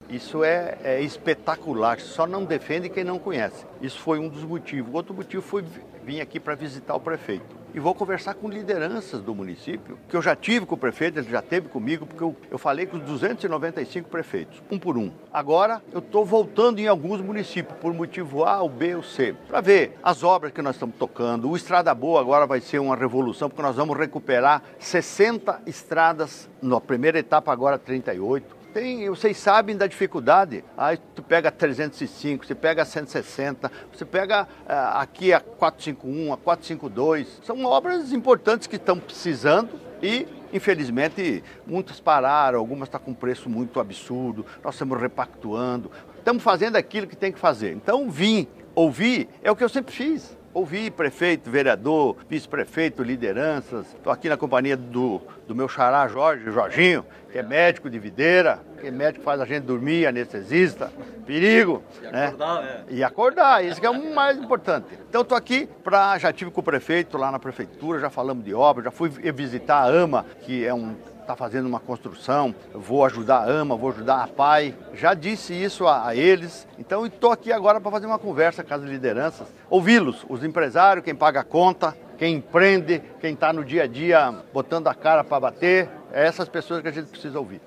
Isso é espetacular, só não defende quem não conhece. Isso foi um dos motivos. Outro motivo foi vir aqui para visitar o prefeito. E vou conversar com lideranças do município, que eu já tive com o prefeito, ele já esteve comigo, porque eu falei com os 295 prefeitos, um por um. Agora eu estou voltando em alguns municípios, por motivo A, o B ou C, para ver as obras que nós estamos tocando. O Estrada Boa agora vai ser uma revolução, porque nós vamos recuperar 60 estradas, na primeira etapa agora 38. Vocês sabem da dificuldade. Aí tu pega 305, você pega 160, você pega aqui a 451, a 452. São obras importantes que estão precisando e, infelizmente, muitas pararam, algumas estão com preço muito absurdo. Nós estamos repactuando, estamos fazendo aquilo que tem que fazer. Então, ouvir é o que eu sempre fiz. Ouvi prefeito, vereador, vice-prefeito, lideranças. Estou aqui na companhia do meu xará Jorginho, que é médico de videira, que é médico que faz a gente dormir, anestesista, perigo. E acordar, né? E acordar, isso que é o mais importante. Então estou aqui, já tive com o prefeito lá na prefeitura, já falamos de obra, já fui visitar a AMA, que está fazendo uma construção, vou ajudar a AMA, vou ajudar a PAI, já disse isso a eles, então estou aqui agora para fazer uma conversa com as lideranças, ouvi-los, os empresários, quem paga a conta, quem empreende, quem está no dia a dia botando a cara para bater, é essas pessoas que a gente precisa ouvir.